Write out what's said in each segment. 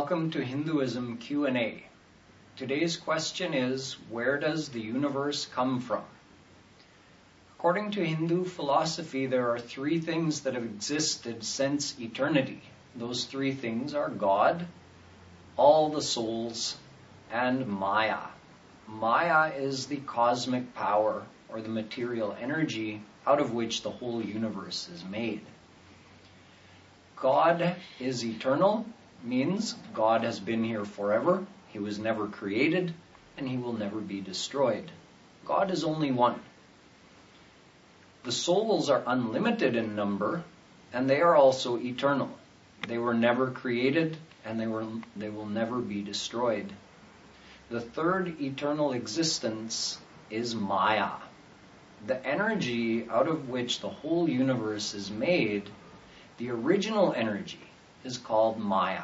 Welcome to Hinduism Q&A. Today's question is, where does the universe come from? According to Hindu philosophy, there are three things that have existed since eternity. Those three things are God, all the souls, and Maya. Maya is the cosmic power, or the material energy, out of which the whole universe is made. God is eternal, means God has been here forever, He was never created, and He will never be destroyed. God is only one. The souls are unlimited in number, and they are also eternal. They were never created, and they will never be destroyed. The third eternal existence is Maya. The energy out of which the whole universe is made, the original energy, is called Maya.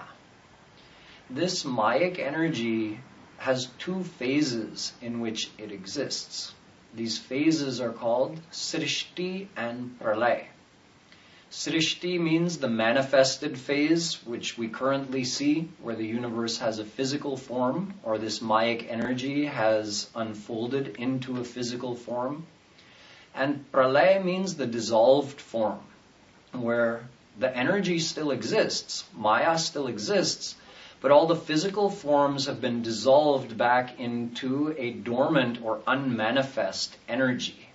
This Mayic energy has two phases in which it exists. These phases are called Srishti and Pralay. Srishti means the manifested phase, which we currently see, where the universe has a physical form, or this Mayic energy has unfolded into a physical form. And Pralay means the dissolved form, where the energy still exists, Maya still exists, but all the physical forms have been dissolved back into a dormant or unmanifest energy.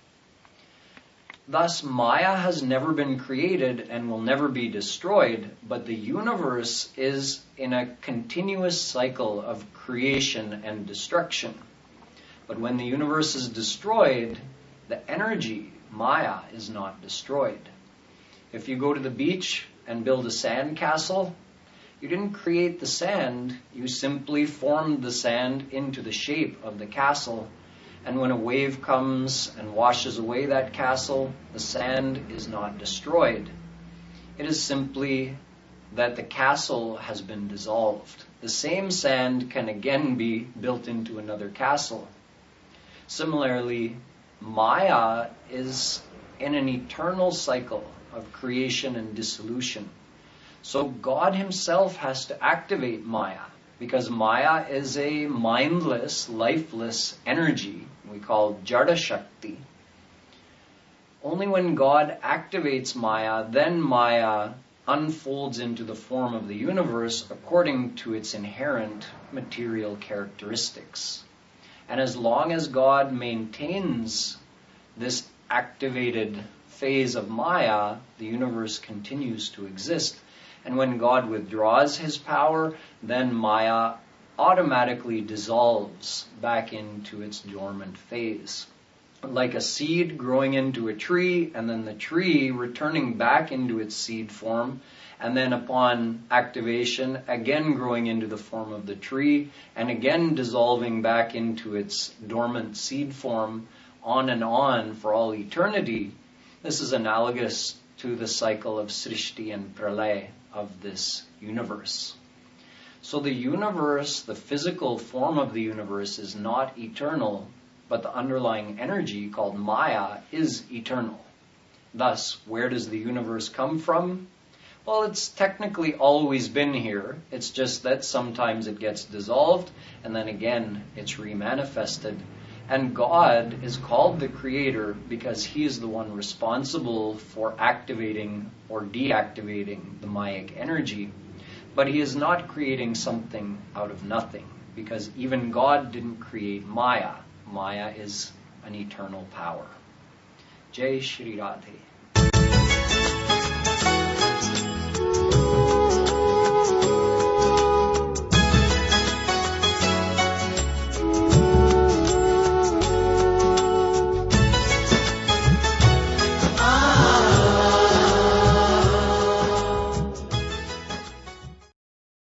Thus, Maya has never been created and will never be destroyed, but the universe is in a continuous cycle of creation and destruction. But when the universe is destroyed, the energy, Maya, is not destroyed. If you go to the beach and build a sand castle, you didn't create the sand, you simply formed the sand into the shape of the castle. And when a wave comes and washes away that castle, the sand is not destroyed. It is simply that the castle has been dissolved. The same sand can again be built into another castle. Similarly, Maya is in an eternal cycle of creation and dissolution. So God Himself has to activate Maya, because Maya is a mindless, lifeless energy we call Jada Shakti. Only when God activates Maya, then Maya unfolds into the form of the universe according to its inherent material characteristics. And as long as God maintains this activated phase of Maya, the universe continues to exist. And when God withdraws His power, then Maya automatically dissolves back into its dormant phase. Like a seed growing into a tree, and then the tree returning back into its seed form, and then upon activation, again growing into the form of the tree, and again dissolving back into its dormant seed form, on for all eternity. This is analogous to the cycle of Srishti and Pralay of this universe. So the universe, the physical form of the universe, is not eternal, but the underlying energy called Maya is eternal. Thus, where does the universe come from? Well, it's technically always been here. It's just that sometimes it gets dissolved, and then again it's remanifested. And God is called the Creator because He is the one responsible for activating or deactivating the Mayic energy. But He is not creating something out of nothing, because even God didn't create Maya. Maya is an eternal power. Jai Shri Radhe.